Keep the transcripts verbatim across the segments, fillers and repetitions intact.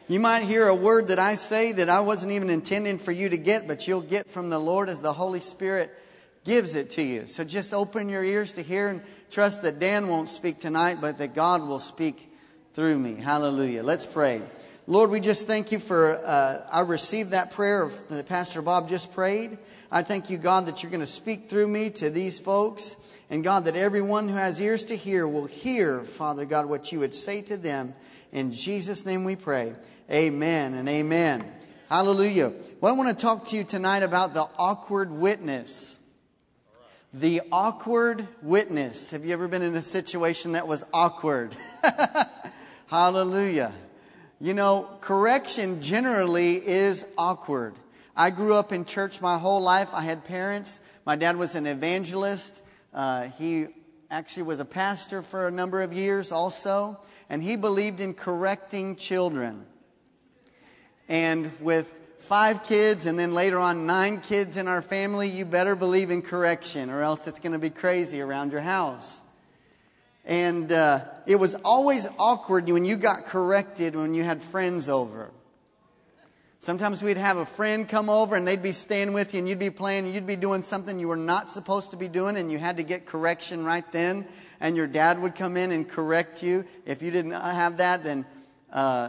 You might hear a word that I say that I wasn't even intending for you to get, but you'll get from the Lord as the Holy Spirit gives it to you. So just open your ears to hear and trust that Dan won't speak tonight, but that God will speak through me. Hallelujah. Let's pray. Lord, we just thank you for, uh, I received that prayer that Pastor Bob just prayed. I thank you, God, that you're going to speak through me to these folks. And God, that everyone who has ears to hear will hear, Father God, what you would say to them. In Jesus' name we pray. Amen and amen. Hallelujah. Well, I want to talk to you tonight about the awkward witness. The awkward witness. Have you ever been in a situation that was awkward? Hallelujah. You know, correction generally is awkward. I grew up in church my whole life. I had parents. My dad was an evangelist. Uh, he actually was a pastor for a number of years also. And he believed in correcting children. And with five kids and then later on nine kids in our family, you better believe in correction or else it's going to be crazy around your house. And uh, it was always awkward when you got corrected when you had friends over. Sometimes we'd have a friend come over and they'd be staying with you and you'd be playing and you'd be doing something you were not supposed to be doing and you had to get correction right then. And your dad would come in and correct you. If you didn't have that, then uh,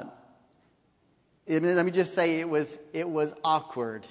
it, let me just say it was it was awkward.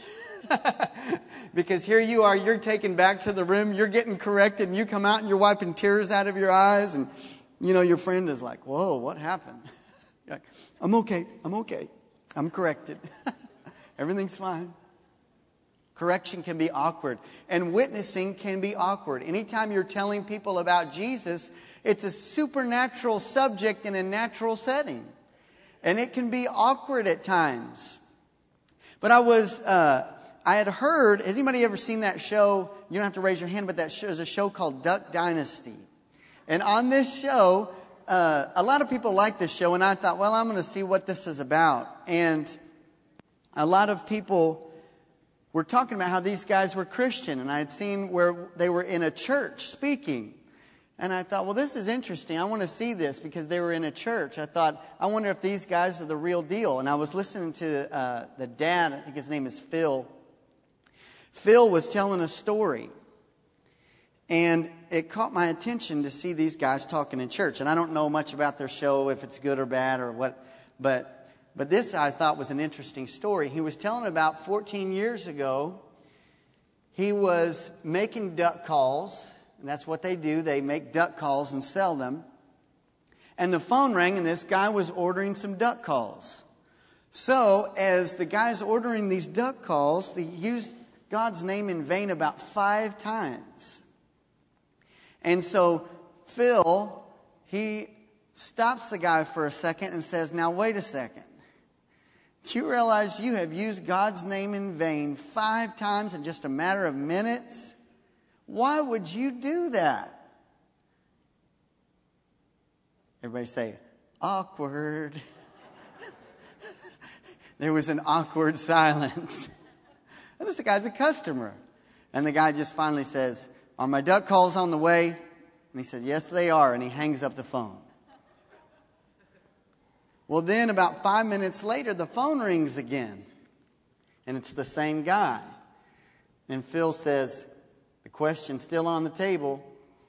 Because here you are, you're taken back to the room, you're getting corrected, and you come out and you're wiping tears out of your eyes. And, you know, your friend is like, whoa, what happened? You're like, I'm okay, I'm okay. I'm corrected. Everything's fine. Correction can be awkward. And witnessing can be awkward. Anytime you're telling people about Jesus, it's a supernatural subject in a natural setting. And it can be awkward at times. But I was, uh, I had heard, has anybody ever seen that show? You don't have to raise your hand, but that show is a show called Duck Dynasty. And on this show, uh, a lot of people like this show. And I thought, well, I'm going to see what this is about. And a lot of people were talking about how these guys were Christian. And I had seen where they were in a church speaking. And I thought, well, this is interesting. I want to see this because they were in a church. I thought, I wonder if these guys are the real deal. And I was listening to uh, the dad, I think his name is Phil. Phil was telling a story. And it caught my attention to see these guys talking in church. And I don't know much about their show, if it's good or bad or what. But, but this I thought was an interesting story. He was telling about fourteen years ago, he was making duck calls. And that's what they do. They make duck calls and sell them. And the phone rang and this guy was ordering some duck calls. So as the guy's ordering these duck calls, they used God's name in vain about five times. And so Phil, he stops the guy for a second and says, now wait a second. Do you realize you have used God's name in vain five times in just a matter of minutes? Why would you do that? Everybody say, awkward. There was an awkward silence. And this guy's a customer. And the guy just finally says, are my duck calls on the way? And he said, yes, they are. And he hangs up the phone. Well, then about five minutes later, the phone rings again. And it's the same guy. And Phil says, the question's still on the table.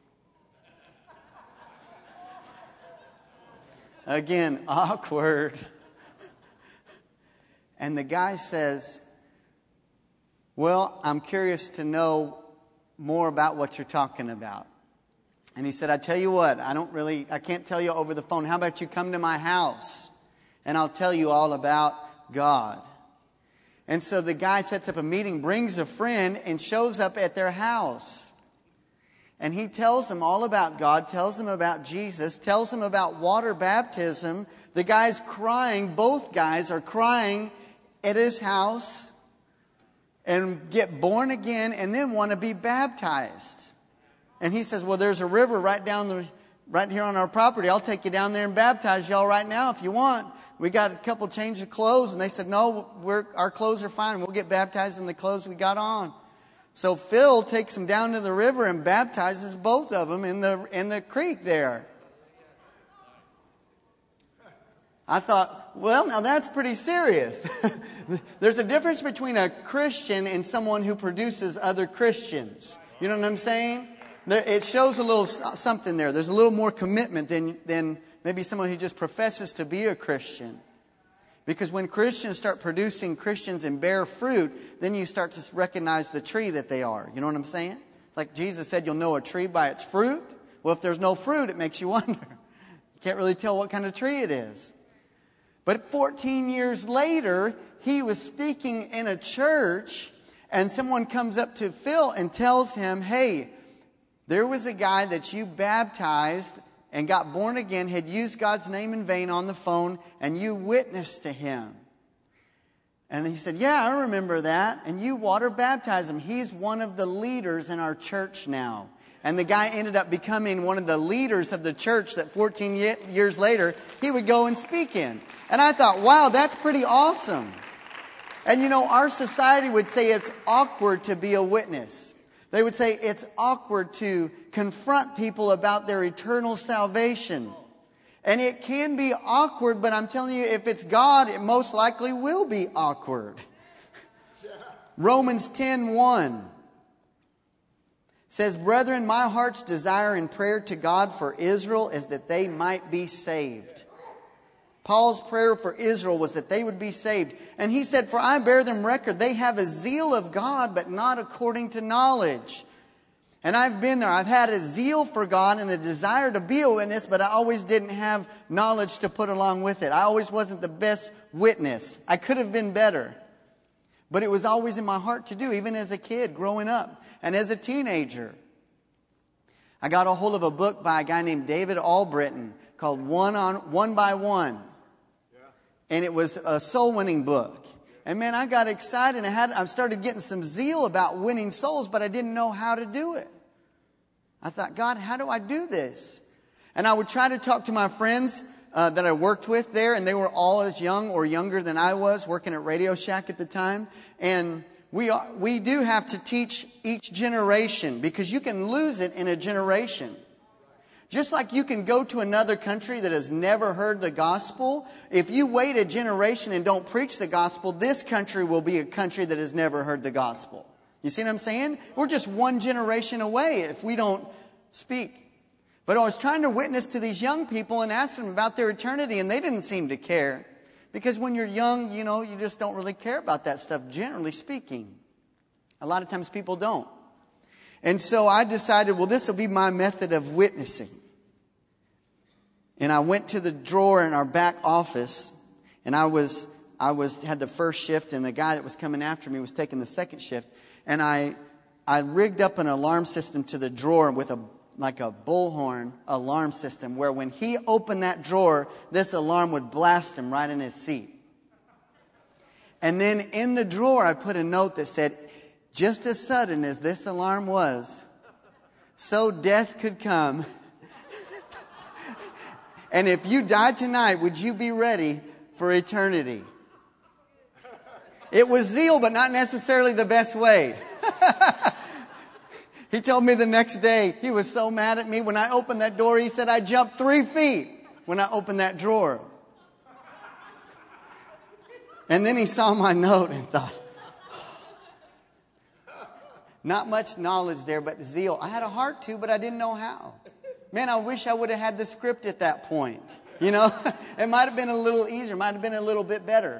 Again, awkward. And the guy says, well, I'm curious to know more about what you're talking about. And he said, I tell you what, I don't really, I can't tell you over the phone. How about you come to my house and I'll tell you all about God. And so the guy sets up a meeting, brings a friend, and shows up at their house. And he tells them all about God, tells them about Jesus, tells them about water baptism. The guy's crying, both guys are crying at his house and get born again and then want to be baptized. And he says, well, there's a river right down the, right here on our property. I'll take you down there and baptize y'all right now if you want. We got a couple change of clothes. And they said, no, we're, our clothes are fine. We'll get baptized in the clothes we got on. So Phil takes them down to the river and baptizes both of them in the, in the creek there. I thought, well, now that's pretty serious. There's a difference between a Christian and someone who produces other Christians. You know what I'm saying? There, it shows a little something there. There's a little more commitment than, than maybe someone who just professes to be a Christian. Because when Christians start producing Christians and bear fruit, then you start to recognize the tree that they are. You know what I'm saying? Like Jesus said, you'll know a tree by its fruit. Well, if there's no fruit, it makes you wonder. You can't really tell what kind of tree it is. But fourteen years later, he was speaking in a church, and someone comes up to Phil and tells him, hey, there was a guy that you baptized and got born again, had used God's name in vain on the phone, and you witnessed to him. And he said, yeah, I remember that. And you water baptized him. He's one of the leaders in our church now. And the guy ended up becoming one of the leaders of the church that fourteen years later he would go and speak in. And I thought, wow, that's pretty awesome. And you know, our society would say it's awkward to be a witness. They would say it's awkward to confront people about their eternal salvation. And it can be awkward, but I'm telling you, if it's God, it most likely will be awkward. Romans ten one says, brethren, my heart's desire and prayer to God for Israel is that they might be saved. Paul's prayer for Israel was that they would be saved. And he said, for I bear them record, they have a zeal of God, but not according to knowledge. And I've been there. I've had a zeal for God and a desire to be a witness, but I always didn't have knowledge to put along with it. I always wasn't the best witness. I could have been better. But it was always in my heart to do, even as a kid growing up and as a teenager. I got a hold of a book by a guy named David Albritton called One on One by One. And it was a soul winning book. And man, I got excited and I had I started getting some zeal about winning souls, but I didn't know how to do it. I thought, God, how do I do this? And I would try to talk to my friends uh, that I worked with there, and they were all as young or younger than I was, working at Radio Shack at the time. And we are, we do have to teach each generation, because you can lose it in a generation. Just like you can go to another country that has never heard the gospel, if you wait a generation and don't preach the gospel, this country will be a country that has never heard the gospel. You see what I'm saying? We're just one generation away if we don't speak. But I was trying to witness to these young people and ask them about their eternity, and they didn't seem to care. Because when you're young, you know, you just don't really care about that stuff, generally speaking. A lot of times people don't. And so I decided, well, this will be my method of witnessing. And I went to the drawer in our back office, and I was I was had the first shift, and the guy that was coming after me was taking the second shift. And I I rigged up an alarm system to the drawer with a like a bullhorn alarm system, where when he opened that drawer, this alarm would blast him right in his seat. And then in the drawer, I put a note that said, just as sudden as this alarm was, so death could come. And if you died tonight, would you be ready for eternity? It was zeal, but not necessarily the best way. He told me the next day, he was so mad at me. When I opened that door, he said I jumped three feet when I opened that drawer. And then he saw my note and thought, not much knowledge there, but zeal. I had a heart to, but I didn't know how. Man, I wish I would have had the script at that point. You know, it might have been a little easier, might have been a little bit better.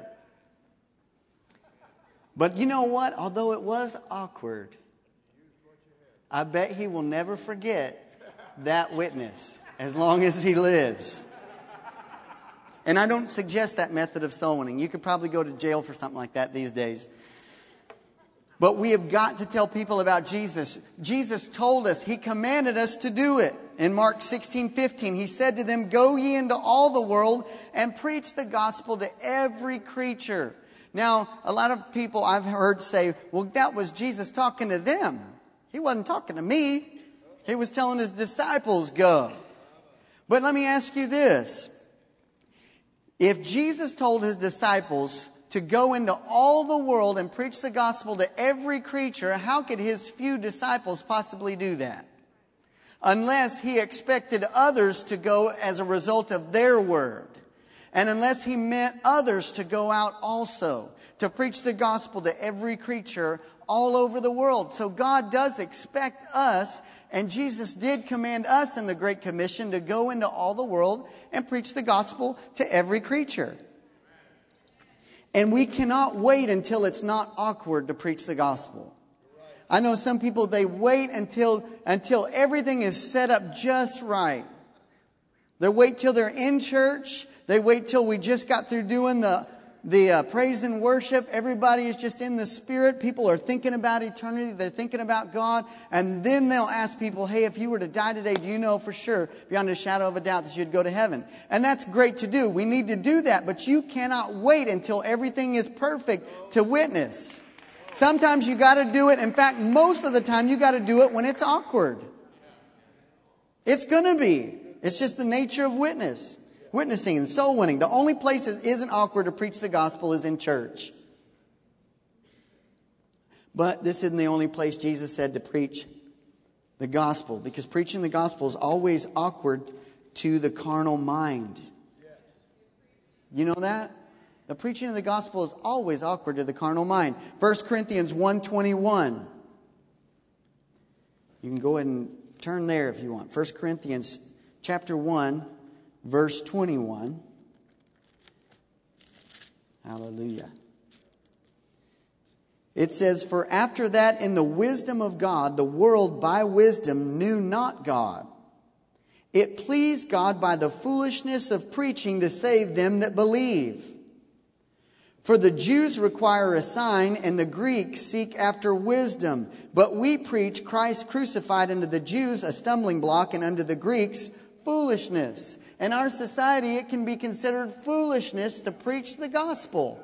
But you know what? Although it was awkward, I bet he will never forget that witness as long as he lives. And I don't suggest that method of soul winning. You could probably go to jail for something like that these days. But we have got to tell people about Jesus. Jesus told us, He commanded us to do it. In Mark sixteen fifteen, He said to them, go ye into all the world and preach the gospel to every creature. Now, a lot of people I've heard say, well, that was Jesus talking to them. He wasn't talking to me. He was telling His disciples, go. But let me ask you this. If Jesus told His disciples to go into all the world and preach the gospel to every creature, how could His few disciples possibly do that? Unless He expected others to go as a result of their word. and unless he meant others to go out also, to preach the gospel to every creature all over the world. So God does expect us, and Jesus did command us in the Great Commission to go into all the world and preach the gospel to every creature. And we cannot wait until it's not awkward to preach the gospel. I know some people, they wait until, until everything is set up just right. They wait till they're in church. They wait till we just got through doing the, the uh, praise and worship. Everybody is just in the Spirit. People are thinking about eternity. They're thinking about God. And then they'll ask people, hey, if you were to die today, do you know for sure, beyond a shadow of a doubt, that you'd go to heaven? And that's great to do. We need to do that. But you cannot wait until everything is perfect to witness. Sometimes you got to do it. In fact, most of the time you got to do it when it's awkward. It's going to be. It's just the nature of witness. Witnessing and soul winning. The only place that isn't awkward to preach the gospel is in church. But this isn't the only place Jesus said to preach the gospel. Because preaching the gospel is always awkward to the carnal mind. You know that? The preaching of the gospel is always awkward to the carnal mind. First Corinthians one twenty-one. You can go ahead and turn there if you want. First Corinthians chapter one, verse twenty-one. Hallelujah. It says, "For after that in the wisdom of God, the world by wisdom knew not God. It pleased God by the foolishness of preaching to save them that believe. For the Jews require a sign, and the Greeks seek after wisdom. But we preach Christ crucified unto the Jews a stumbling block, and unto the Greeks foolishness." In our society, it can be considered foolishness to preach the gospel.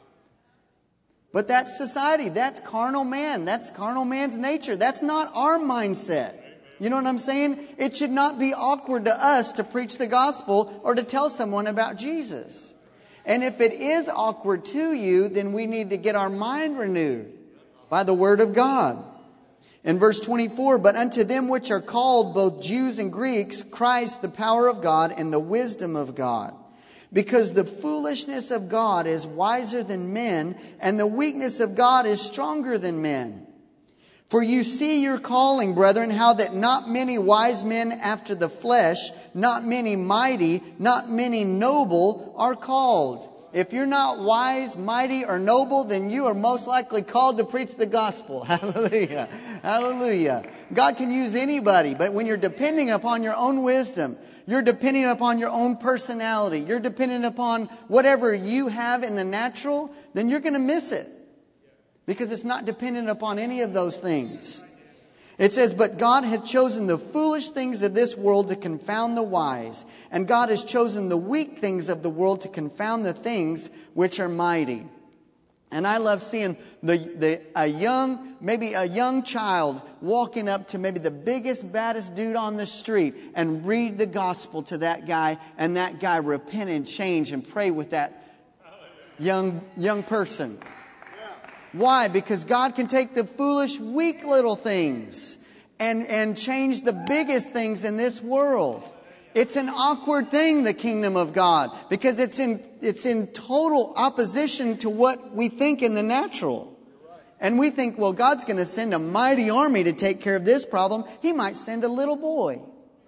But that's society. That's carnal man. That's carnal man's nature. That's not our mindset. You know what I'm saying? It should not be awkward to us to preach the gospel or to tell someone about Jesus. And if it is awkward to you, then we need to get our mind renewed by the word of God. In verse twenty-four, "But unto them which are called, both Jews and Greeks, Christ the power of God and the wisdom of God. Because the foolishness of God is wiser than men, and the weakness of God is stronger than men. For you see your calling, brethren, how that not many wise men after the flesh, not many mighty, not many noble are called." If you're not wise, mighty, or noble, then you are most likely called to preach the gospel. Hallelujah. Hallelujah. God can use anybody, but when you're depending upon your own wisdom, you're depending upon your own personality, you're dependent upon whatever you have in the natural, then you're going to miss it. Because it's not dependent upon any of those things. It says, "But God hath chosen the foolish things of this world to confound the wise. And God has chosen the weak things of the world to confound the things which are mighty." And I love seeing the, the a young, maybe a young child walking up to maybe the biggest, baddest dude on the street and read the gospel to that guy. And that guy repent and change and pray with that young, young person. Why? Because God can take the foolish, weak little things and, and change the biggest things in this world. It's an awkward thing, the kingdom of God, because it's in, it's in total opposition to what we think in the natural. And we think, well, God's going to send a mighty army to take care of this problem. He might send a little boy.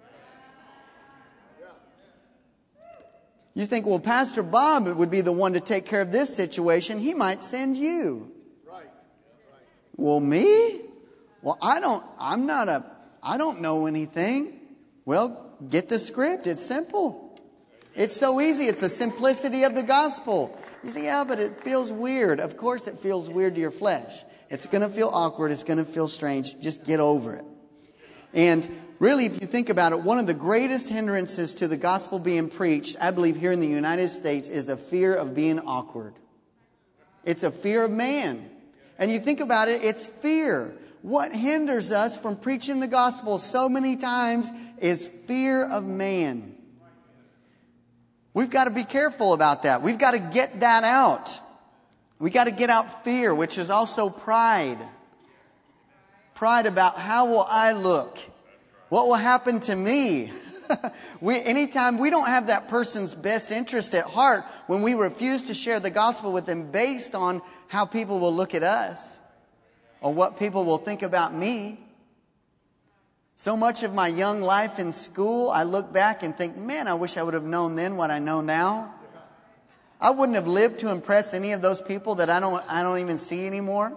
You think, well, Pastor Bob would be the one to take care of this situation. He might send you. Well, me? Well, I don't, I'm not a, I don't know anything. Well, get the script. It's simple. It's so easy. It's the simplicity of the gospel. You say, yeah, but it feels weird. Of course it feels weird to your flesh. It's going to feel awkward. It's going to feel strange. Just get over it. And really, if you think about it, one of the greatest hindrances to the gospel being preached, I believe here in the United States, is a fear of being awkward. It's a fear of man. And you think about it, it's fear. What hinders us from preaching the gospel so many times is fear of man. We've got to be careful about that. We've got to get that out. We've got to get out fear, which is also pride. Pride about how will I look? What will happen to me? we, anytime we don't have that person's best interest at heart when we refuse to share the gospel with them based on how people will look at us or what people will think about me. So much of my young life in school, I look back and think, man, I wish I would have known then what I know now. I wouldn't have lived to impress any of those people that I don't, I don't even see anymore.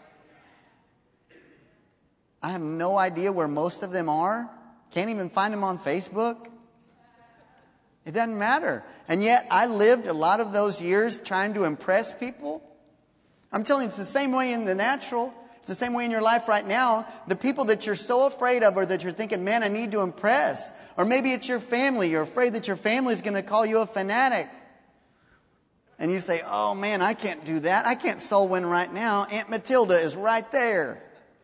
I have no idea where most of them are. Can't even find them on Facebook. It doesn't matter. And yet I lived a lot of those years trying to impress people. I'm telling you, it's the same way in the natural. It's the same way in your life right now. The people that you're so afraid of or that you're thinking, man, I need to impress. Or maybe it's your family. You're afraid that your family is going to call you a fanatic. And you say, oh man, I can't do that. I can't soul win right now. Aunt Matilda is right there.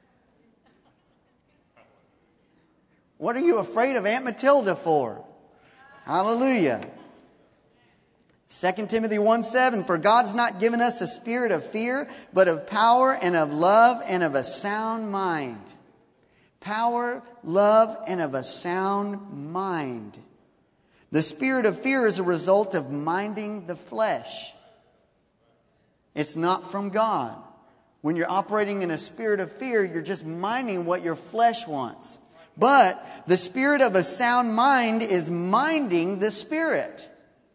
What are you afraid of Aunt Matilda for? Hallelujah. Second Timothy one seven, for God's not given us a spirit of fear, but of power and of love and of a sound mind. Power, love, and of a sound mind. The spirit of fear is a result of minding the flesh. It's not from God. When you're operating in a spirit of fear, you're just minding what your flesh wants. But the spirit of a sound mind is minding the spirit.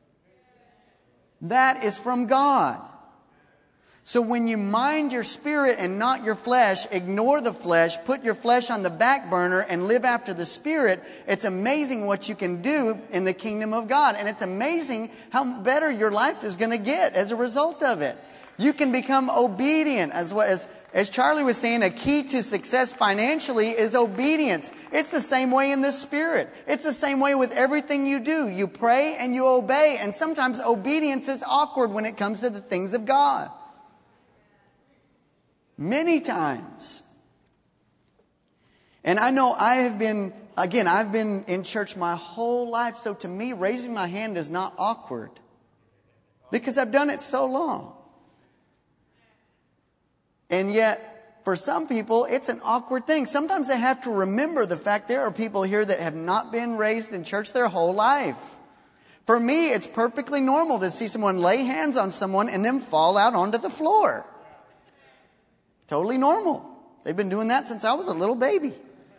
That is from God. So when you mind your spirit and not your flesh, ignore the flesh, put your flesh on the back burner and live after the spirit, it's amazing what you can do in the kingdom of God. And it's amazing how better your life is going to get as a result of it. You can become obedient. As, as, as Charlie was saying, a key to success financially is obedience. It's the same way in the spirit. It's the same way with everything you do. You pray and you obey. And sometimes obedience is awkward when it comes to the things of God. Many times. And I know I have been, again, I've been in church my whole life. So to me, raising my hand is not awkward. Because I've done it so long. And yet, for some people, it's an awkward thing. Sometimes they have to remember the fact there are people here that have not been raised in church their whole life. For me, it's perfectly normal to see someone lay hands on someone and then fall out onto the floor. Totally normal. They've been doing that since I was a little baby.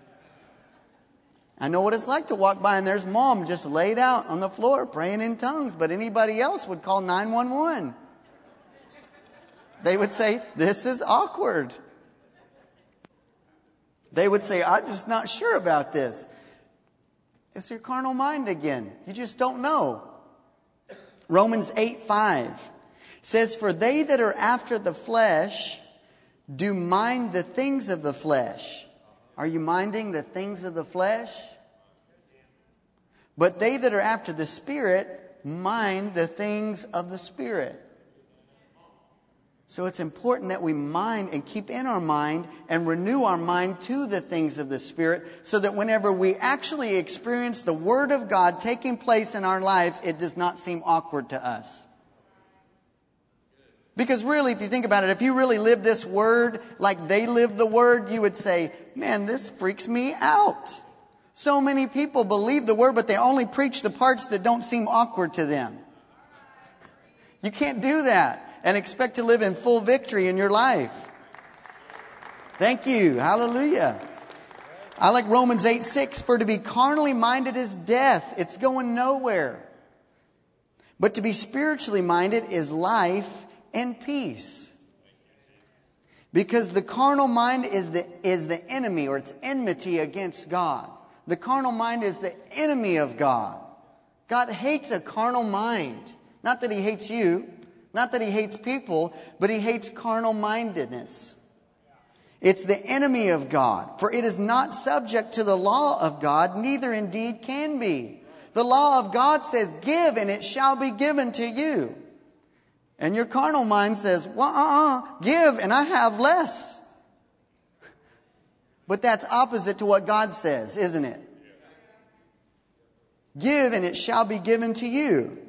I know what it's like to walk by and there's mom just laid out on the floor praying in tongues, but anybody else would call nine one one. They would say, this is awkward. They would say, I'm just not sure about this. It's your carnal mind again. You just don't know. Romans eight five says, for they that are after the flesh do mind the things of the flesh. Are you minding the things of the flesh? But they that are after the Spirit mind the things of the Spirit. So it's important that we mind and keep in our mind and renew our mind to the things of the Spirit so that whenever we actually experience the Word of God taking place in our life, it does not seem awkward to us. Because really, if you think about it, if you really live this Word like they live the Word, you would say, man, this freaks me out. So many people believe the Word, but they only preach the parts that don't seem awkward to them. You can't do that and expect to live in full victory in your life. Thank you. Hallelujah. I like Romans eight six. For to be carnally minded is death. It's going nowhere. But to be spiritually minded is life and peace. Because the carnal mind is the, is the enemy, or it's enmity against God. The carnal mind is the enemy of God. God hates a carnal mind. Not that He hates you. Not that He hates people, but He hates carnal mindedness. It's the enemy of God. For it is not subject to the law of God, neither indeed can be. The law of God says, give and it shall be given to you. And your carnal mind says, well, uh-uh, give and I have less. But that's opposite to what God says, isn't it? Give and it shall be given to you.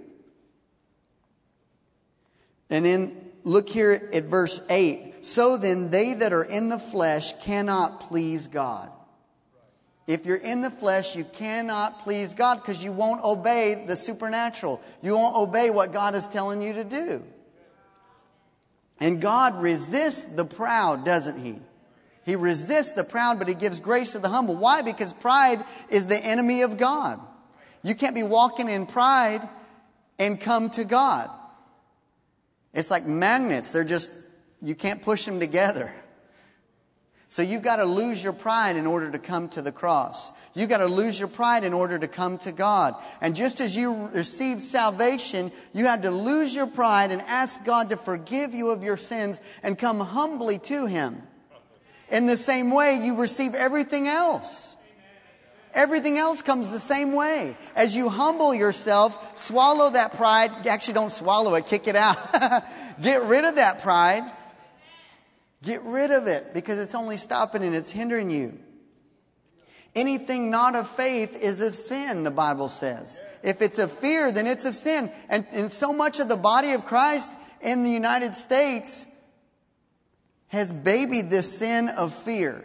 And then look here at verse eight. So then they that are in the flesh cannot please God. If you're in the flesh, you cannot please God because you won't obey the supernatural. You won't obey what God is telling you to do. And God resists the proud, doesn't He? He resists the proud, but He gives grace to the humble. Why? Because pride is the enemy of God. You can't be walking in pride and come to God. It's like magnets. They're just, you can't push them together. So you've got to lose your pride in order to come to the cross. You've got to lose your pride in order to come to God. And just as you received salvation, you had to lose your pride and ask God to forgive you of your sins and come humbly to Him. In the same way, you receive everything else. Everything else comes the same way. As you humble yourself, swallow that pride. Actually, don't swallow it. Kick it out. Get rid of that pride. Get rid of it because it's only stopping and it's hindering you. Anything not of faith is of sin, the Bible says. If it's of fear, then it's of sin. And, and so much of the body of Christ in the United States has babied this sin of fear.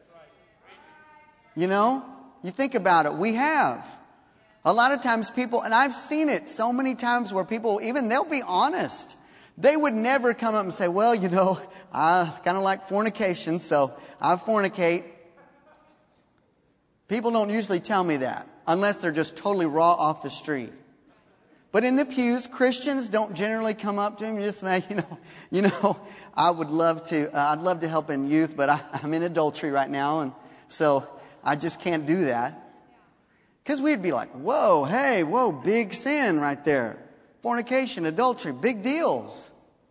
You know, you think about it. We have. A lot of times people, and I've seen it so many times where people, even they'll be honest. They would never come up and say, well, you know, I kind of like fornication, so I fornicate. People don't usually tell me that unless they're just totally raw off the street. But in the pews, Christians don't generally come up to me and just say, you know, you know, I would love to, uh, I'd love to help in youth, but I, I'm in adultery right now, and so I just can't do that. Because we'd be like, whoa, hey, whoa, big sin right there. Fornication, adultery, big deals.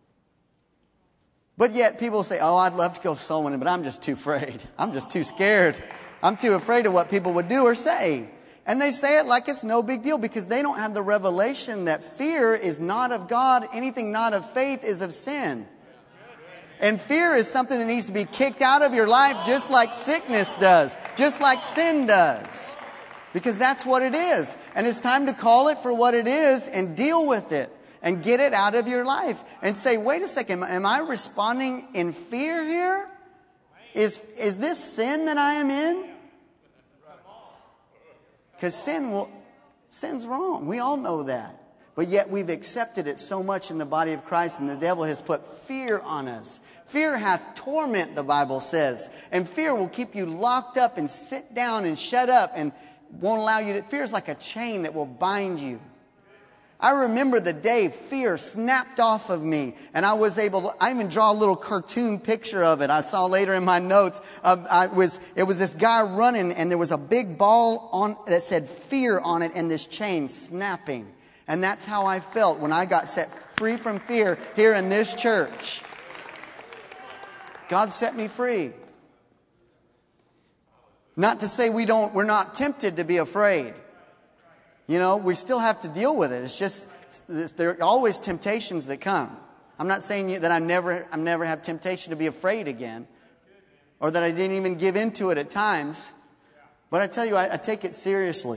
But yet people say, oh, I'd love to go soul winning, but I'm just too afraid. I'm just too scared. I'm too afraid of what people would do or say. And they say it like it's no big deal because they don't have the revelation that fear is not of God. Anything not of faith is of sin. And fear is something that needs to be kicked out of your life just like sickness does, just like sin does. Because that's what it is. And it's time to call it for what it is and deal with it. And get it out of your life. And say, wait a second, am I responding in fear here? Is, is this sin that I am in? Because sin will, sin's wrong. We all know that. But yet we've accepted it so much in the body of Christ, and the devil has put fear on us. Fear hath torment, the Bible says. And fear will keep you locked up and sit down and shut up and won't allow you to. Fear is like a chain that will bind you. I remember the day fear snapped off of me, and I was able to, I even draw a little cartoon picture of it. I saw later in my notes, uh, I was, it was this guy running, and there was a big ball on that said fear on it, and this chain snapping. And that's how I felt when I got set free from fear here in this church. God set me free. Not to say we don't, we're not tempted to be afraid. You know, we still have to deal with it. It's just, there are always temptations that come. I'm not saying that I never, I never have temptation to be afraid again. Or that I didn't even give into it at times. But I tell you, I, I take it seriously.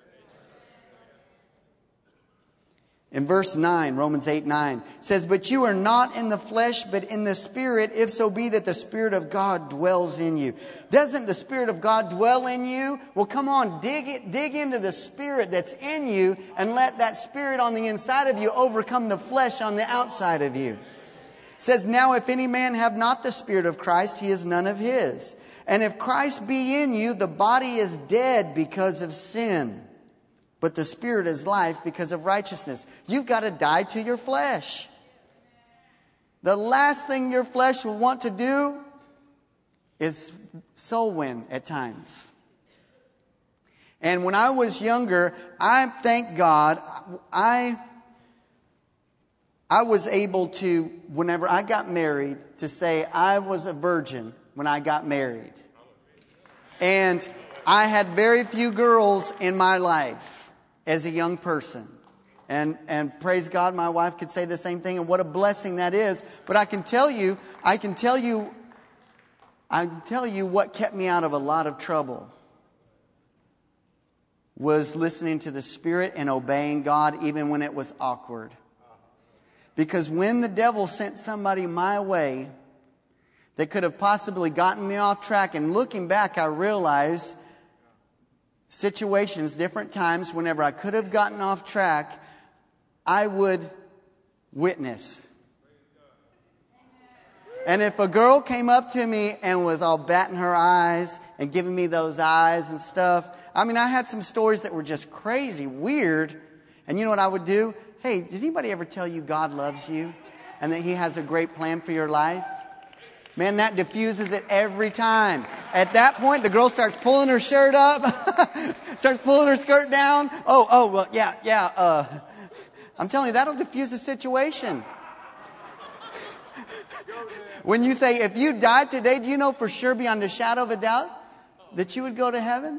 In verse nine, Romans eight nine, it says, but you are not in the flesh, but in the Spirit, if so be that the Spirit of God dwells in you. Doesn't the Spirit of God dwell in you? Well, come on, dig it, dig into the Spirit that's in you and let that Spirit on the inside of you overcome the flesh on the outside of you. It says, now if any man have not the Spirit of Christ, he is none of his. And if Christ be in you, the body is dead because of sin. But the Spirit is life because of righteousness. You've got to die to your flesh. The last thing your flesh will want to do is soul win at times. And when I was younger, I thank God, I, I was able to, whenever I got married, to say I was a virgin when I got married. And I had very few girls in my life as a young person. And and praise God, my wife could say the same thing, and what a blessing that is. But I can tell you, I can tell you, I can tell you what kept me out of a lot of trouble was listening to the Spirit and obeying God even when it was awkward. Because when the devil sent somebody my way that could have possibly gotten me off track, and looking back, I realized situations, different times, whenever I could have gotten off track, I would witness. And if a girl came up to me and was all batting her eyes and giving me those eyes and stuff, I mean, I had some stories that were just crazy, weird. And you know what I would do? Hey, did anybody ever tell you God loves you and that He has a great plan for your life? Man, that diffuses it every time. At that point, the girl starts pulling her shirt up, starts pulling her skirt down. Oh, oh, well, yeah, yeah. Uh, I'm telling you, that'll diffuse the situation. When you say, if you died today, do you know for sure beyond a shadow of a doubt that you would go to heaven?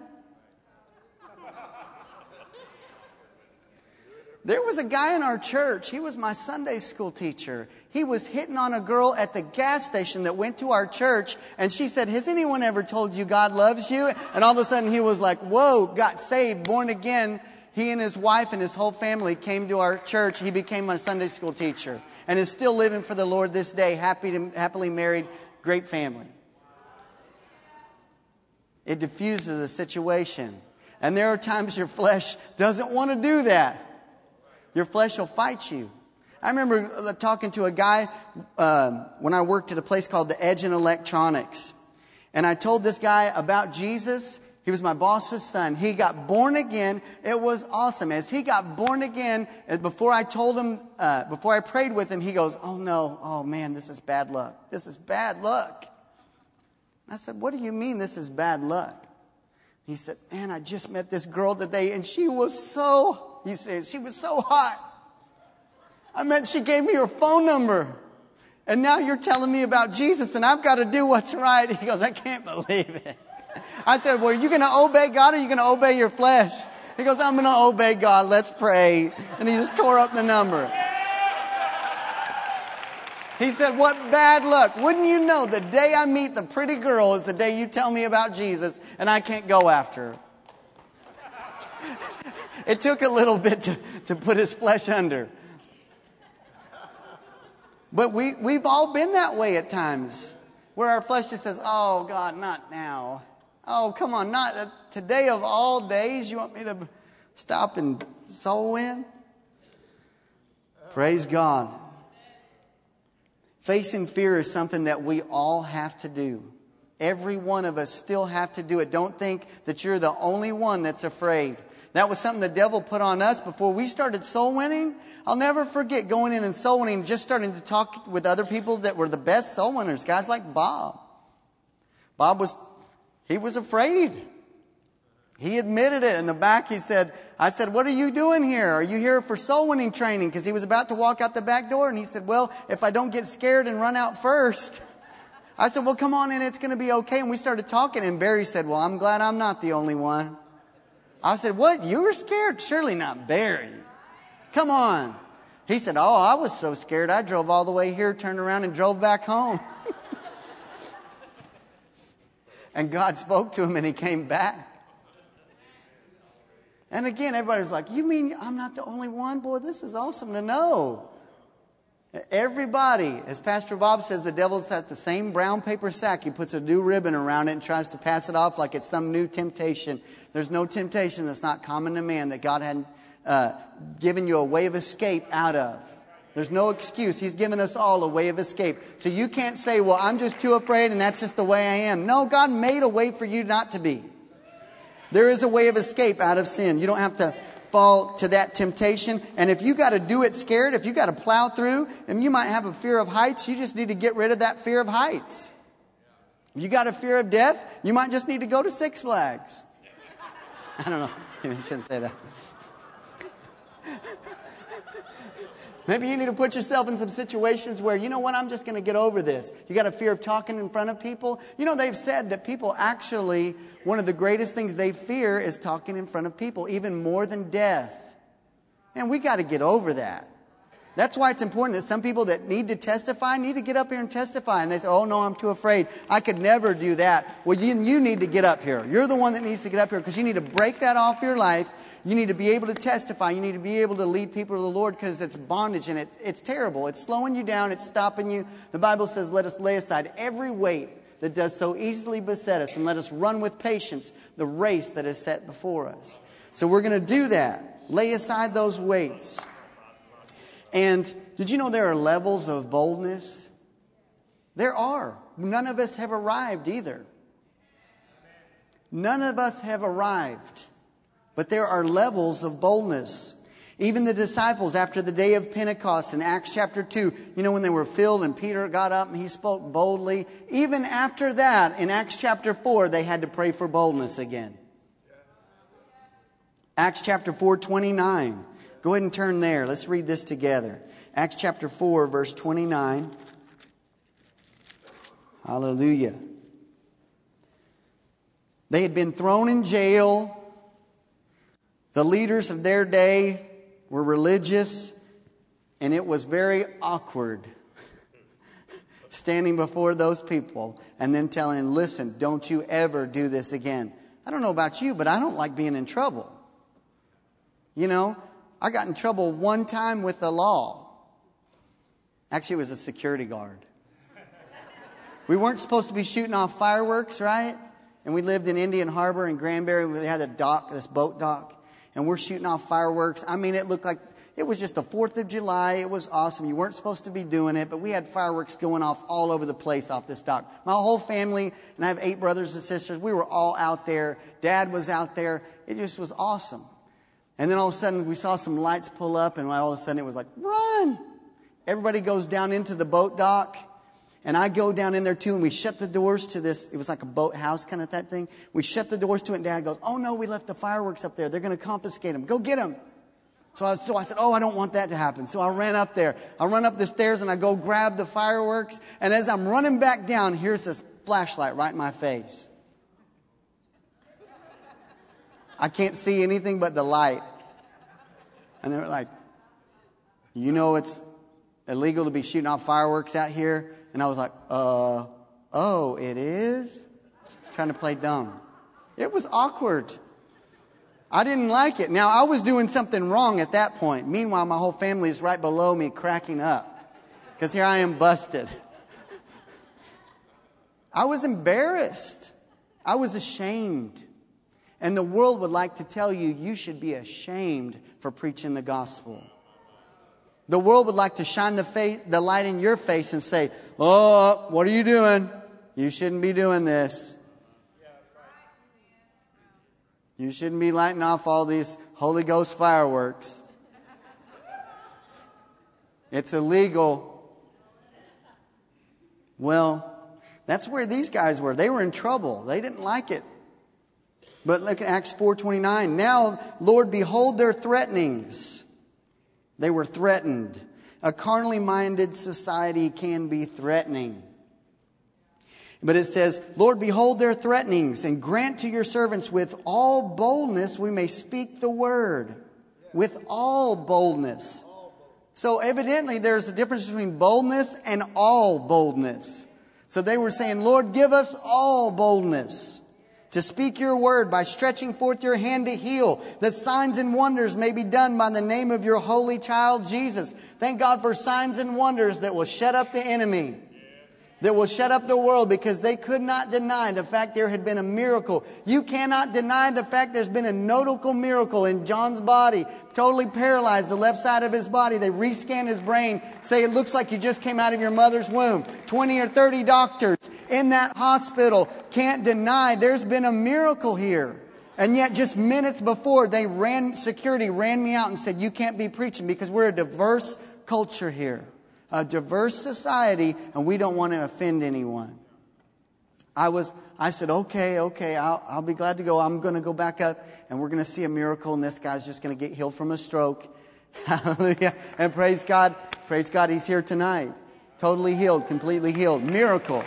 There was a guy in our church. He was my Sunday school teacher. He was hitting on a girl at the gas station that went to our church. And she said, has anyone ever told you God loves you? And all of a sudden he was like, whoa, got saved, born again. He and his wife and his whole family came to our church. He became my Sunday school teacher and is still living for the Lord this day, happy to, happily married, great family. It diffuses the situation. And there are times your flesh doesn't want to do that. Your flesh will fight you. I remember talking to a guy uh, when I worked at a place called The Edge in Electronics. And I told this guy about Jesus. He was my boss's son. He got born again. It was awesome. As he got born again, before I told him, uh, before I prayed with him, he goes, oh no, oh man, this is bad luck. This is bad luck. I said, what do you mean this is bad luck? He said, man, I just met this girl today and she was so... He says, she was so hot. I meant she gave me her phone number. And now you're telling me about Jesus and I've got to do what's right. He goes, I can't believe it. I said, well, are you going to obey God or are you going to obey your flesh? He goes, I'm going to obey God. Let's pray. And he just tore up the number. He said, what bad luck. Wouldn't you know the day I meet the pretty girl is the day you tell me about Jesus and I can't go after her. It took a little bit to, to put his flesh under. But we, we've all been that way at times. Where our flesh just says, oh, God, not now. Oh, come on, not uh, today of all days. You want me to stop and soul win? Praise God. Facing fear is something that we all have to do. Every one of us still have to do it. Don't think that you're the only one that's afraid. That was something the devil put on us before we started soul winning. I'll never forget going in and soul winning, just starting to talk with other people that were the best soul winners. Guys like Bob. Bob was, he was afraid. He admitted it. In the back, he said, I said, what are you doing here? Are you here for soul winning training? Because he was about to walk out the back door. And he said, well, if I don't get scared and run out first. I said, well, come on in. It's going to be okay. And we started talking. And Barry said, well, I'm glad I'm not the only one. I said, what? You were scared? Surely not Barry. Come on. He said, oh, I was so scared. I drove all the way here, turned around and drove back home. And God spoke to him and he came back. And again, everybody's like, you mean I'm not the only one? Boy, this is awesome to know. Everybody, as Pastor Bob says, the devil's at the same brown paper sack. He puts a new ribbon around it and tries to pass it off like it's some new temptation. There's no temptation that's not common to man that God hadn't uh, given you a way of escape out of. There's no excuse. He's given us all a way of escape. So you can't say, well, I'm just too afraid and that's just the way I am. No, God made a way for you not to be. There is a way of escape out of sin. You don't have to fall to that temptation. And if you got to do it scared, if you got to plow through, and you might have a fear of heights, you just need to get rid of that fear of heights. If you got a fear of death, you might just need to go to Six Flags. I don't know. Maybe I shouldn't say that. Maybe you need to put yourself in some situations where, you know what, I'm just going to get over this. You got a fear of talking in front of people? You know, they've said that people actually, one of the greatest things they fear is talking in front of people, even more than death. Man, we got to get over that. That's why it's important that some people that need to testify need to get up here and testify. And they say, oh, no, I'm too afraid. I could never do that. Well, you, you need to get up here. You're the one that needs to get up here because you need to break that off your life. You need to be able to testify. You need to be able to lead people to the Lord because it's bondage and it's, it's terrible. It's slowing you down. It's stopping you. The Bible says, let us lay aside every weight that does so easily beset us, and let us run with patience the race that is set before us. So we're going to do that. Lay aside those weights. And did you know there are levels of boldness? There are. None of us have arrived either. None of us have arrived. But there are levels of boldness. Even the disciples, after the day of Pentecost in Acts chapter two, you know, when they were filled and Peter got up and he spoke boldly. Even after that, in Acts chapter four, they had to pray for boldness again. Acts chapter four, twenty-nine. Go ahead and turn there. Let's read this together. Acts chapter four, verse twenty-nine. Hallelujah. They had been thrown in jail. The leaders of their day were religious, and it was very awkward standing before those people and then telling them, listen, don't you ever do this again. I don't know about you, but I don't like being in trouble. You know, I got in trouble one time with the law. Actually, it was a security guard. We weren't supposed to be shooting off fireworks, right? And we lived in Indian Harbor in Granbury. We had a dock, this boat dock. And we're shooting off fireworks. I mean, it looked like it was just the fourth of July. It was awesome. You weren't supposed to be doing it, but we had fireworks going off all over the place off this dock. My whole family, and I have eight brothers and sisters, we were all out there. Dad was out there. It just was awesome. And then all of a sudden, we saw some lights pull up, and all of a sudden it was like, run! Everybody goes down into the boat dock. And I go down in there too, and we shut the doors to this. It was like a boathouse kind of that thing. We shut the doors to it, and Dad goes, oh no, we left the fireworks up there. They're going to confiscate them. Go get them. So I, so I said, oh, I don't want that to happen. So I ran up there. I run up the stairs, and I go grab the fireworks. And as I'm running back down, here's this flashlight right in my face. I can't see anything but the light. And they're like, you know it's illegal to be shooting off fireworks out here? And I was like, uh, oh, it is? Trying to play dumb. It was awkward. I didn't like it. Now, I was doing something wrong at that point. Meanwhile, my whole family is right below me cracking up. Because here I am busted. I was embarrassed. I was ashamed. And the world would like to tell you, you should be ashamed for preaching the gospel. The world would like to shine the, fa- the light in your face and say, oh, what are you doing? You shouldn't be doing this. You shouldn't be lighting off all these Holy Ghost fireworks. It's illegal. Well, that's where these guys were. They were in trouble. They didn't like it. But look at Acts four twenty-nine. Now, Lord, behold their threatenings. They were threatened. A carnally minded society can be threatening. But it says, Lord, behold their threatenings, and grant to your servants with all boldness we may speak the word. With all boldness. So evidently there's a difference between boldness and all boldness. So they were saying, Lord, give us all boldness to speak your word by stretching forth your hand to heal, that signs and wonders may be done by the name of your holy child, Jesus. Thank God for signs and wonders that will shut up the enemy, that will shut up the world, because they could not deny the fact there had been a miracle. You cannot deny the fact there's been a notable miracle in John's body, totally paralyzed, the left side of his body. They rescan his brain, say it looks like you just came out of your mother's womb. twenty or thirty doctors in that hospital can't deny there's been a miracle here. And yet just minutes before, they ran, security ran me out and said, you can't be preaching because we're a diverse culture here. A diverse society, and we don't want to offend anyone. I was, I said, okay, okay, I'll, I'll be glad to go. I'm going to go back up, and we're going to see a miracle, and this guy's just going to get healed from a stroke. Hallelujah. And praise God, praise God, he's here tonight. Totally healed, completely healed. Miracle.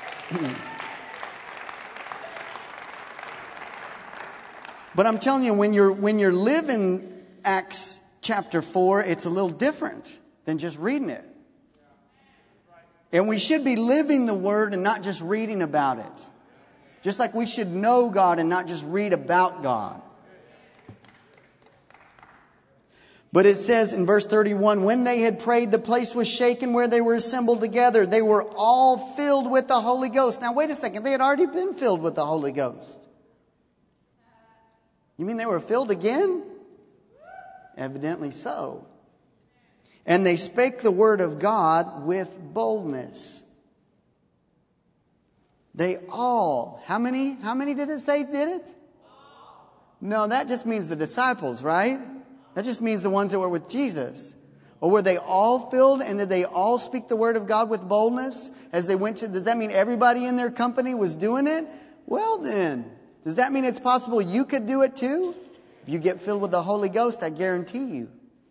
But I'm telling you, when you're, when you're living Acts chapter four, it's a little different than just reading it. And we should be living the Word and not just reading about it. Just like we should know God and not just read about God. But it says in verse thirty-one, when they had prayed, the place was shaken where they were assembled together. They were all filled with the Holy Ghost. Now, wait a second. They had already been filled with the Holy Ghost. You mean they were filled again? Evidently so. And they spake the word of God with boldness. They all, how many, how many did it say did it? No, that just means the disciples, right? That just means the ones that were with Jesus. Or were they all filled, and did they all speak the word of God with boldness as they went to? Does that mean everybody in their company was doing it? Well then, does that mean it's possible you could do it too? If you get filled with the Holy Ghost, I guarantee you.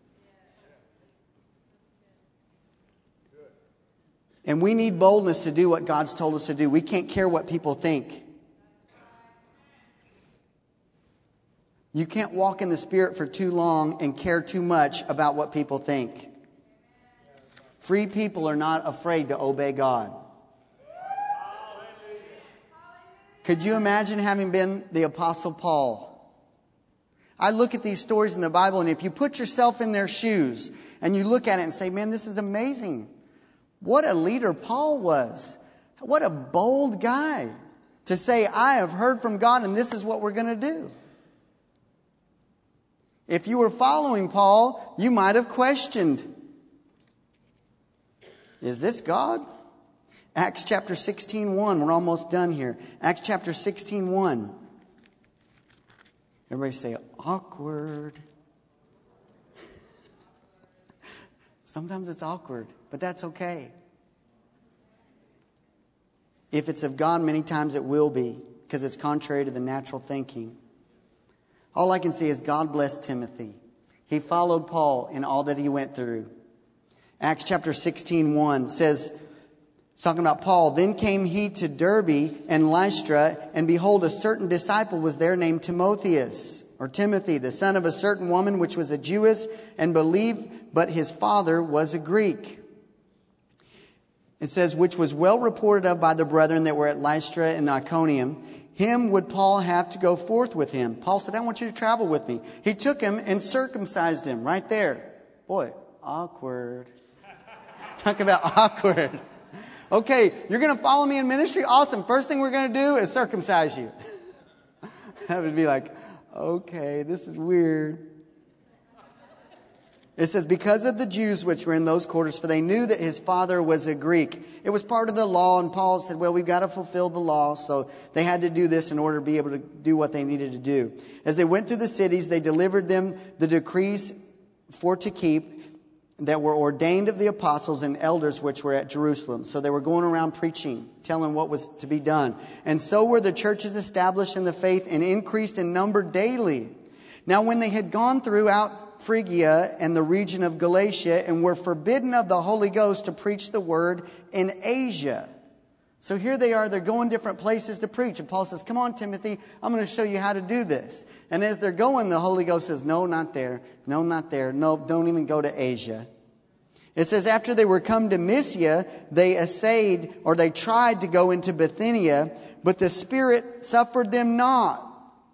And we need boldness to do what God's told us to do. We can't care what people think. You can't walk in the Spirit for too long and care too much about what people think. Free people are not afraid to obey God. Could you imagine having been the Apostle Paul? I look at these stories in the Bible, and if you put yourself in their shoes and you look at it and say, man, this is amazing. What a leader Paul was. What a bold guy to say, I have heard from God and this is what we're going to do. If you were following Paul, you might have questioned, is this God? Acts chapter sixteen one. We're almost done here. Acts chapter sixteen one. Everybody say, awkward. Sometimes it's awkward, but that's okay. If it's of God, many times it will be, because it's contrary to the natural thinking. All I can say is God bless Timothy. He followed Paul in all that he went through. Acts chapter sixteen one says, it's talking about Paul. Then came he to Derbe and Lystra, and behold, a certain disciple was there named Timotheus, or Timothy, the son of a certain woman which was a Jewess, and believed, but his father was a Greek. It says, which was well reported of by the brethren that were at Lystra and Iconium. Him would Paul have to go forth with him. Paul said, I want you to travel with me. He took him and circumcised him right there. Boy, awkward. Talk about awkward. Okay, you're going to follow me in ministry? Awesome. First thing we're going to do is circumcise you. That would be like, okay, this is weird. It says, because of the Jews which were in those quarters, for they knew that his father was a Greek. It was part of the law, and Paul said, well, we've got to fulfill the law, so they had to do this in order to be able to do what they needed to do. As they went through the cities, they delivered them the decrees for to keep that were ordained of the apostles and elders which were at Jerusalem. So they were going around preaching, telling what was to be done. And so were the churches established in the faith and increased in number daily. Now when they had gone throughout Phrygia and the region of Galatia and were forbidden of the Holy Ghost to preach the word in Asia. So here they are, they're going different places to preach. And Paul says, come on, Timothy, I'm going to show you how to do this. And as they're going, the Holy Ghost says, no, not there. No, not there. No, don't even go to Asia. It says, after they were come to Mysia, they essayed, or they tried to go into Bithynia, but the Spirit suffered them not.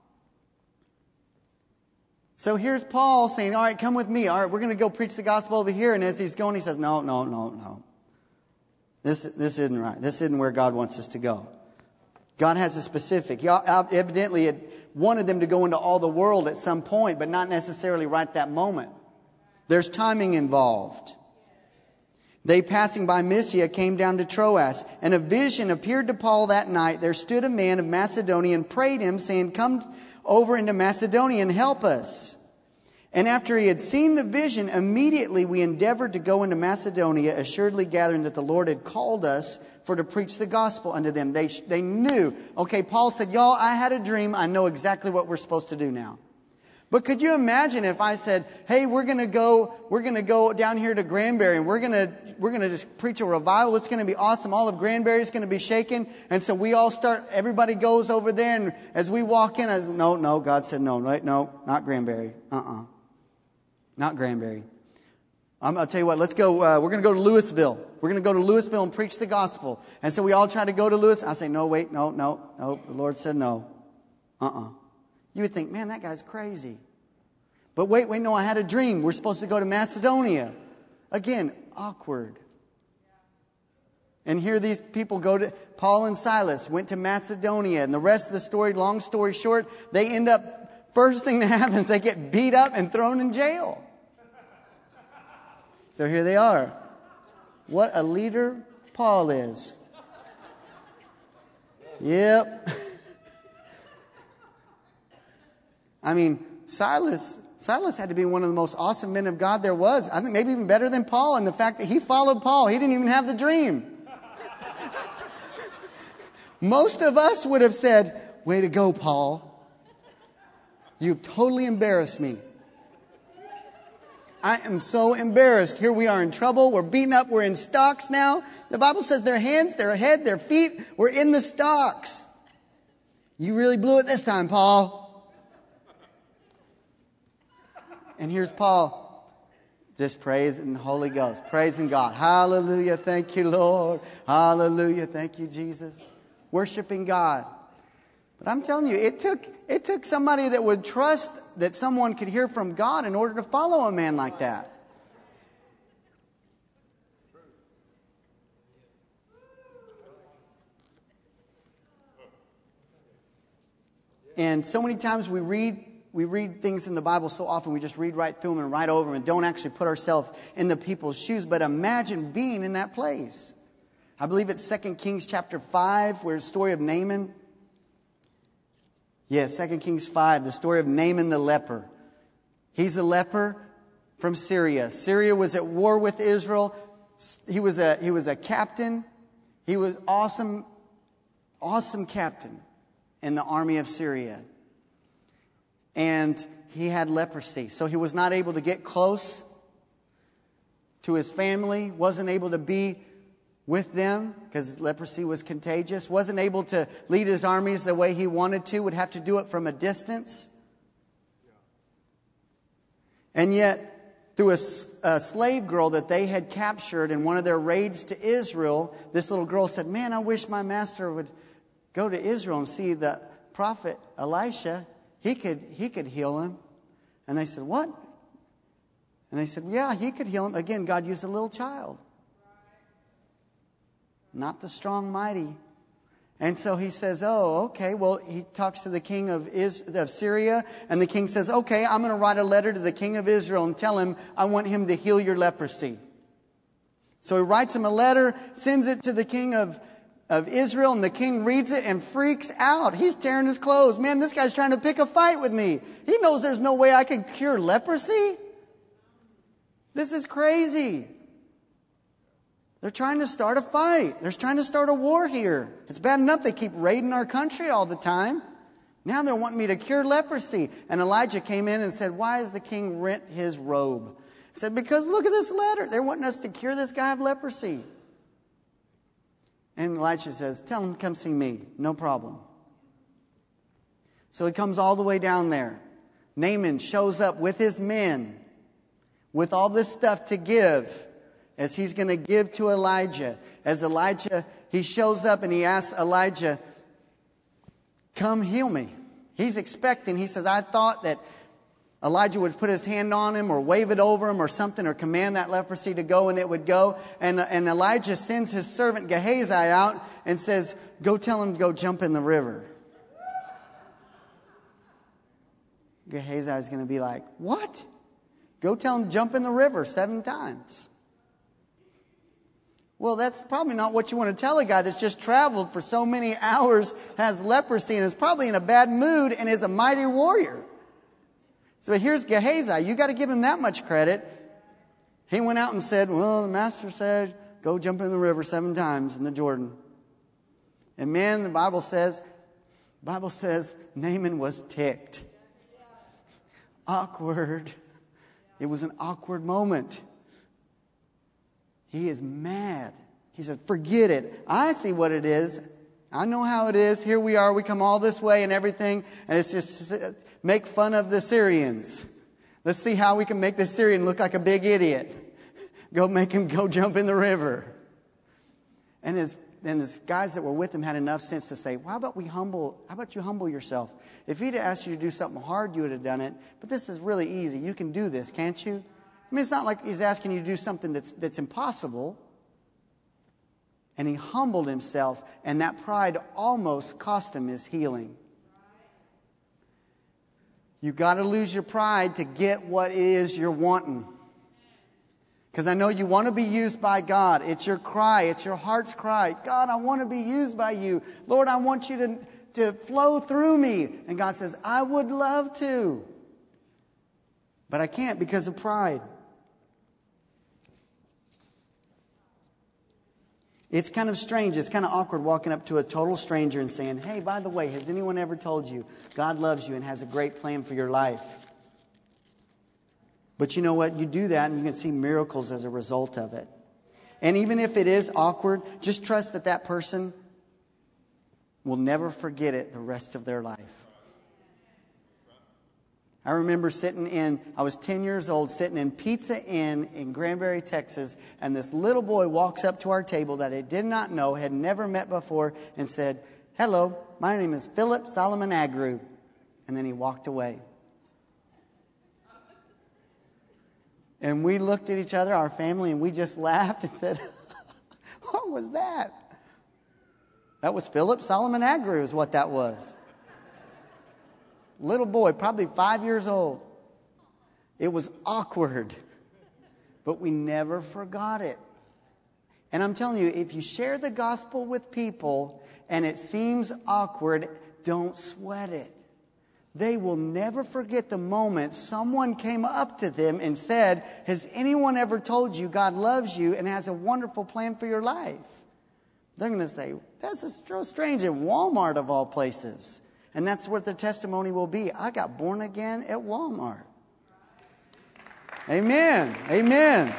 So here's Paul saying, all right, come with me. All right, we're going to go preach the gospel over here. And as he's going, he says, no, no, no, no. This, this isn't right. This isn't where God wants us to go. God has a specific. He evidently had wanted them to go into all the world at some point, but not necessarily right at that moment. There's timing involved. They, passing by Mysia, came down to Troas, and a vision appeared to Paul that night. There stood a man of Macedonia and prayed him, saying, come over into Macedonia and help us. And after he had seen the vision, immediately we endeavored to go into Macedonia, assuredly gathering that the Lord had called us for to preach the gospel unto them. They, they knew. Okay, Paul said, y'all, I had a dream. I know exactly what we're supposed to do now. But could you imagine if I said, hey, we're going to go, we're going to go down here to Granbury and we're going to, we're going to just preach a revival. It's going to be awesome. All of Granbury is going to be shaken. And so we all start, everybody goes over there. And as we walk in, I said, no, no, God said, no, no, no, not Granbury. Uh-uh. Not Granbury. I'm, I'll tell you what, let's go, uh, we're going to go to Louisville. We're going to go to Louisville and preach the gospel. And so we all try to go to Louis. I say, no, wait, no, no, no. The Lord said no. Uh-uh. You would think, man, that guy's crazy. But wait, wait, no, I had a dream. We're supposed to go to Macedonia. Again, awkward. And here these people go to, Paul and Silas went to Macedonia. And the rest of the story, long story short, they end up, first thing that happens, they get beat up and thrown in jail. So here they are. What a leader Paul is. Yep. I mean, Silas, Silas had to be one of the most awesome men of God there was. I think maybe even better than Paul in the fact that he followed Paul. He didn't even have the dream. Most of us would have said, way to go, Paul. You've totally embarrassed me. I am so embarrassed. Here we are in trouble. We're beaten up. We're in stocks now. The Bible says their hands, their head, their feet were in the stocks. You really blew it this time, Paul. And here's Paul, just praising the Holy Ghost, praising God. Hallelujah. Thank you, Lord. Hallelujah. Thank you, Jesus. Worshiping God. But I'm telling you, it took it took somebody that would trust that someone could hear from God in order to follow a man like that. And so many times we read we read things in the Bible so often we just read right through them and right over them and don't actually put ourselves in the people's shoes. But imagine being in that place. I believe it's Second Kings chapter five, where the story of Naaman. Yes, Second Kings five, the story of Naaman the leper. He's a leper from Syria. Syria was at war with Israel. He was a he was a captain. He was awesome, awesome captain in the army of Syria. And he had leprosy, so he was not able to get close to his family, wasn't able to be with them because leprosy was contagious, wasn't able to lead his armies the way he wanted to, would have to do it from a distance. And yet, through a, a slave girl that they had captured in one of their raids to Israel, this little girl said, man, I wish my master would go to Israel and see the prophet Elisha. He could, he could heal him. And they said, what? And they said, yeah, he could heal him. Again, God used a little child. Not the strong, mighty. And so he says, oh, okay. Well, he talks to the king of, Is- of Syria. And the king says, okay, I'm going to write a letter to the king of Israel and tell him I want him to heal your leprosy. So he writes him a letter, sends it to the king of, of Israel. And the king reads it and freaks out. He's tearing his clothes. Man, this guy's trying to pick a fight with me. He knows there's no way I can cure leprosy. This is crazy. They're trying to start a fight. They're trying to start a war here. It's bad enough they keep raiding our country all the time. Now they're wanting me to cure leprosy. And Elijah came in and said, why has the king rent his robe? He said, because look at this letter. They're wanting us to cure this guy of leprosy. And Elijah says, tell him to come see me. No problem. So he comes all the way down there. Naaman shows up with his men with all this stuff to give, as he's going to give to Elijah. As Elijah, he shows up and he asks Elijah, come heal me. He's expecting, he says, I thought that Elijah would put his hand on him or wave it over him or something or command that leprosy to go and it would go. And, and Elijah sends his servant Gehazi out and says, go tell him to go jump in the river. Gehazi is going to be like, what? Go tell him to jump in the river seven times. Well, that's probably not what you want to tell a guy that's just traveled for so many hours, has leprosy, and is probably in a bad mood and is a mighty warrior. So here's Gehazi. You got to give him that much credit. He went out and said, well, the master said, go jump in the river seven times in the Jordan. And man, the Bible says, the Bible says Naaman was ticked. Awkward. It was an awkward moment. He is mad. He said, forget it. I see what it is. I know how it is. Here we are. We come all this way and everything. And it's just make fun of the Syrians. Let's see how we can make the Syrian look like a big idiot. Go make him go jump in the river. And his then the guys that were with him had enough sense to say, well, how about we humble, how about you humble yourself? If he'd asked you to do something hard, you would have done it. But this is really easy. You can do this, can't you? I mean, it's not like he's asking you to do something that's that's impossible. And he humbled himself, and that pride almost cost him his healing. You've got to lose your pride to get what it is you're wanting. Because I know you want to be used by God. It's your cry. It's your heart's cry. God, I want to be used by you. Lord, I want you to, to flow through me. And God says, I would love to. But I can't because of pride. It's kind of strange. It's kind of awkward walking up to a total stranger and saying, hey, by the way, has anyone ever told you God loves you and has a great plan for your life? But you know what? You do that and you can see miracles as a result of it. And even if it is awkward, just trust that that person will never forget it the rest of their life. I remember sitting in, I was ten years old, sitting in Pizza Inn in Granbury, Texas, and this little boy walks up to our table that I did not know, had never met before, and said, hello, my name is Philip Solomon Agru. And then he walked away. And we looked at each other, our family, and we just laughed and said, what was that? That was Philip Solomon Agru is what that was. Little boy, probably five years old. It was awkward, but we never forgot it. And I'm telling you, if you share the gospel with people and it seems awkward, don't sweat it. They will never forget the moment someone came up to them and said, has anyone ever told you God loves you and has a wonderful plan for your life? They're going to say, that's so strange in Walmart of all places. And that's what their testimony will be. I got born again at Walmart. Amen. Amen.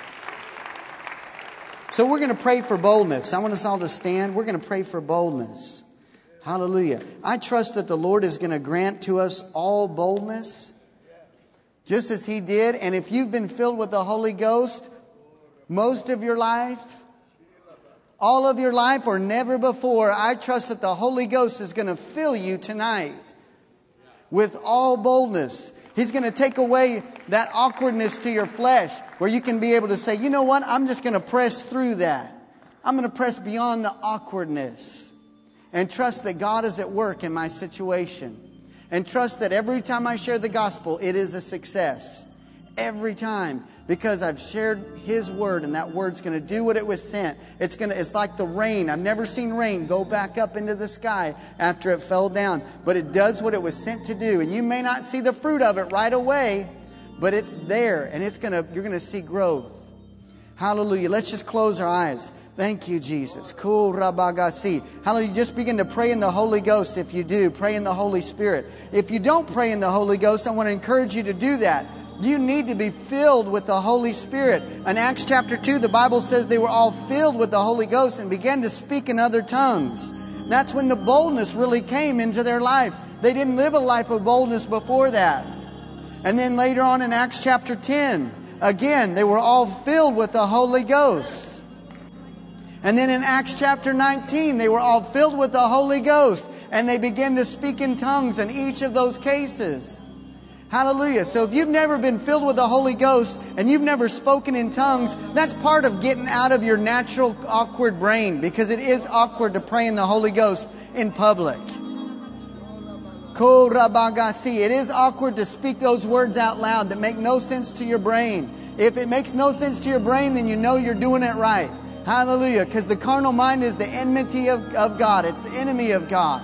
So we're going to pray for boldness. I want us all to stand. We're going to pray for boldness. Hallelujah. I trust that the Lord is going to grant to us all boldness, just as He did. And if you've been filled with the Holy Ghost most of your life, all of your life or never before, I trust that the Holy Ghost is going to fill you tonight with all boldness. He's going to take away that awkwardness to your flesh where you can be able to say, you know what, I'm just going to press through that. I'm going to press beyond the awkwardness and trust that God is at work in my situation. And trust that every time I share the gospel, it is a success. Every time. Because I've shared His word, and that word's going to do what it was sent. It's going to, it's like the rain. I've never seen rain go back up into the sky after it fell down. But it does what it was sent to do. And you may not see the fruit of it right away, but it's there. And it's going to, you're going to see growth. Hallelujah. Let's just close our eyes. Thank you, Jesus. Cool rabagasi. Hallelujah. Just begin to pray in the Holy Ghost if you do. Pray in the Holy Spirit. If you don't pray in the Holy Ghost, I want to encourage you to do that. You need to be filled with the Holy Spirit. In Acts chapter two, the Bible says they were all filled with the Holy Ghost and began to speak in other tongues. That's when the boldness really came into their life. They didn't live a life of boldness before that. And then later on in Acts chapter ten, again, they were all filled with the Holy Ghost. And then in Acts chapter nineteen, they were all filled with the Holy Ghost. And they began to speak in tongues in each of those cases. Hallelujah. So if you've never been filled with the Holy Ghost and you've never spoken in tongues, that's part of getting out of your natural awkward brain, because it is awkward to pray in the Holy Ghost in public. It is awkward to speak those words out loud that make no sense to your brain. If it makes no sense to your brain, then you know you're doing it right. Hallelujah. Because the carnal mind is the enmity of, of God. It's the enemy of God.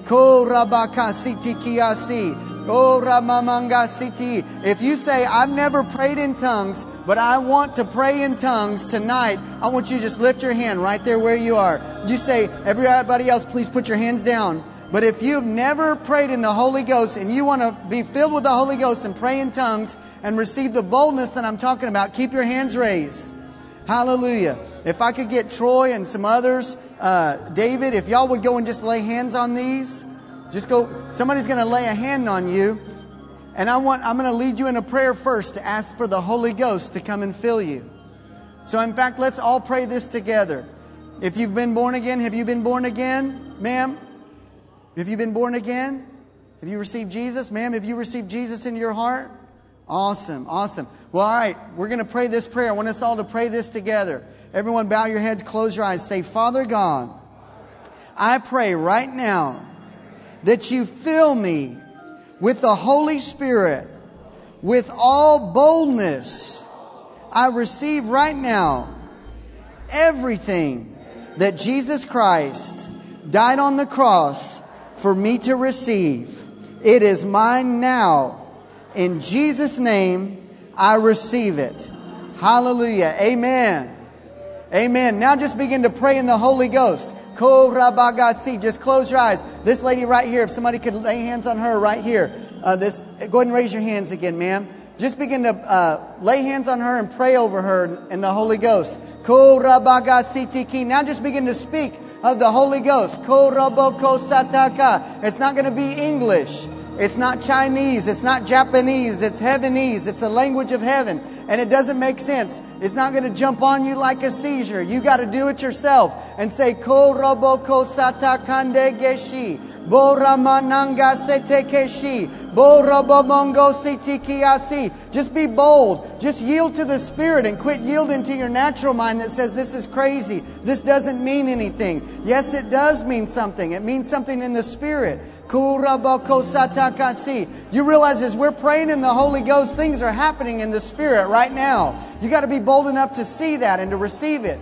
Oh, Ramamanga City. If you say, I've never prayed in tongues, but I want to pray in tongues tonight, I want you to just lift your hand right there where you are. You say, everybody else, please put your hands down. But if you've never prayed in the Holy Ghost and you want to be filled with the Holy Ghost and pray in tongues and receive the boldness that I'm talking about, keep your hands raised. Hallelujah. If I could get Troy and some others, uh, David, if y'all would go and just lay hands on these. Just go, somebody's going to lay a hand on you. And I want, I'm going to lead you in a prayer first to ask for the Holy Ghost to come and fill you. So in fact, let's all pray this together. If you've been born again, have you been born again, ma'am? Have you been born again? Have you received Jesus? Ma'am, have you received Jesus in your heart? Awesome, awesome. Well, all right, we're going to pray this prayer. I want us all to pray this together. Everyone bow your heads, close your eyes. Say, Father God, I pray right now that you fill me with the Holy Spirit, with all boldness. I receive right now everything that Jesus Christ died on the cross for me to receive. It is mine now. In Jesus' name, I receive it. Hallelujah. Amen. Amen. Now just begin to pray in the Holy Ghost. Ko rabagasi. Just close your eyes. This lady right here, if somebody could lay hands on her right here. Uh, this, go ahead and raise your hands again, ma'am. Just begin to uh, lay hands on her and pray over her in the Holy Ghost. Ko rabagasi tiki. Now just begin to speak of the Holy Ghost. Ko raboko sataka. It's not going to be English. It's not Chinese. It's not Japanese. It's Heavenese. It's a language of heaven. And it doesn't make sense. It's not going to jump on you like a seizure. You got to do it yourself and say, Ko roboko satakande geshi. Bo ramananga setekeshi. Bo robomongo sitikiasi. Just be bold. Just yield to the Spirit and quit yielding to your natural mind that says this is crazy. This doesn't mean anything. Yes, it does mean something. It means something in the Spirit. You realize as we're praying in the Holy Ghost, things are happening in the Spirit right now. You got to be bold enough to see that and to receive it.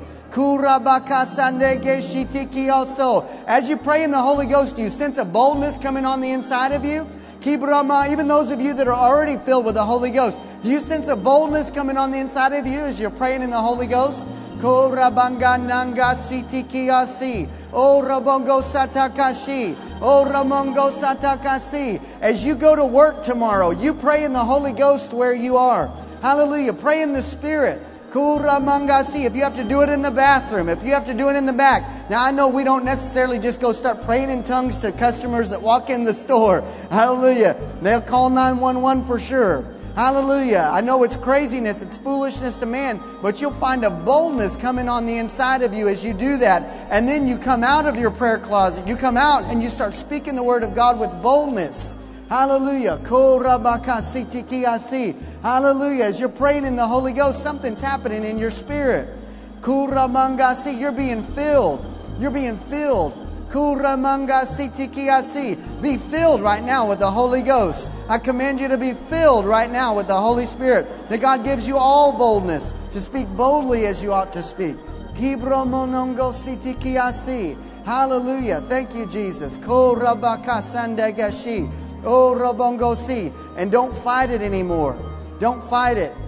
As you pray in the Holy Ghost, do you sense a boldness coming on the inside of you? Even those of you that are already filled with the Holy Ghost, do you sense a boldness coming on the inside of you as you're praying in the Holy Ghost? Ko rabanga nanga sitikiasi. O rabongo satakashi. O ramongo satakasi. As you go to work tomorrow, you pray in the Holy Ghost where you are. Hallelujah. Pray in the Spirit. Kuramangasi. If you have to do it in the bathroom, if you have to do it in the back. Now I know we don't necessarily just go start praying in tongues to customers that walk in the store. Hallelujah. They'll call nine one one for sure. Hallelujah. I know it's craziness, it's foolishness to man, but you'll find a boldness coming on the inside of you as you do that. And then you come out of your prayer closet. You come out and you start speaking the Word of God with boldness. Hallelujah. Hallelujah. As you're praying in the Holy Ghost, something's happening in your spirit. You're being filled. You're being filled. Be filled right now with the Holy Ghost. I command you to be filled right now with the Holy Spirit. That God gives you all boldness to speak boldly as you ought to speak. Hallelujah. Thank you, Jesus. And don't fight it anymore. Don't fight it.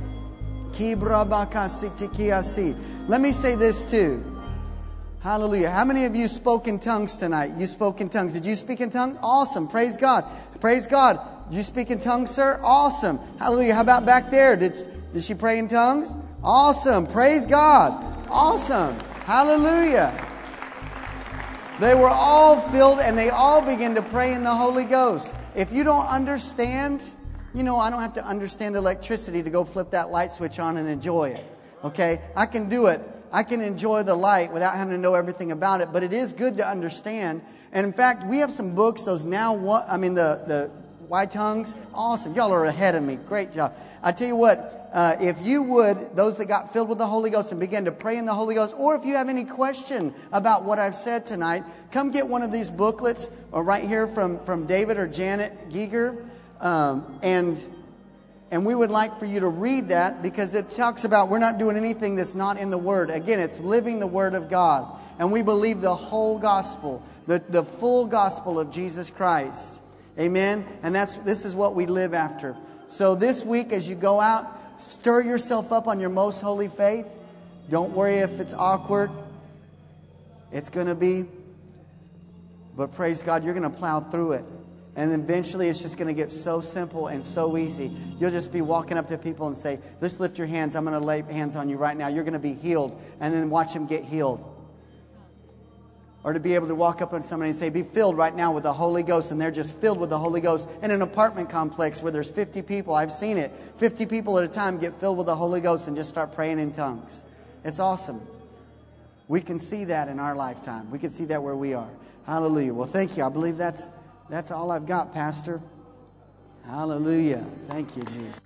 Let me say this too. Hallelujah. How many of you spoke in tongues tonight? You spoke in tongues. Did you speak in tongues? Awesome. Praise God. Praise God. Did you speak in tongues, sir? Awesome. Hallelujah. How about back there? Did, did she pray in tongues? Awesome. Praise God. Awesome. Hallelujah. They were all filled and they all began to pray in the Holy Ghost. If you don't understand, you know, I don't have to understand electricity to go flip that light switch on and enjoy it. Okay? I can do it. I can enjoy the light without having to know everything about it, but it is good to understand. And in fact, we have some books, those now what, I mean the, the why tongues, awesome. Y'all are ahead of me. Great job. I tell you what, uh, if you would, those that got filled with the Holy Ghost and began to pray in the Holy Ghost, or if you have any question about what I've said tonight, come get one of these booklets or right here from, from David or Janet Giger. Um, and And we would like for you to read that because it talks about we're not doing anything that's not in the Word. Again, it's living the Word of God. And we believe the whole gospel, the, the full gospel of Jesus Christ. Amen? And that's this is what we live after. So this week as you go out, stir yourself up on your most holy faith. Don't worry if it's awkward. It's going to be. But praise God, you're going to plow through it. And eventually it's just going to get so simple and so easy. You'll just be walking up to people and say, let's lift your hands. I'm going to lay hands on you right now. You're going to be healed. And then watch them get healed. Or to be able to walk up on somebody and say, be filled right now with the Holy Ghost. And they're just filled with the Holy Ghost in an apartment complex where there's fifty people. I've seen it. fifty people at a time get filled with the Holy Ghost and just start praying in tongues. It's awesome. We can see that in our lifetime. We can see that where we are. Hallelujah. Well, thank you. I believe that's that's all I've got, Pastor. Hallelujah. Thank you, Jesus.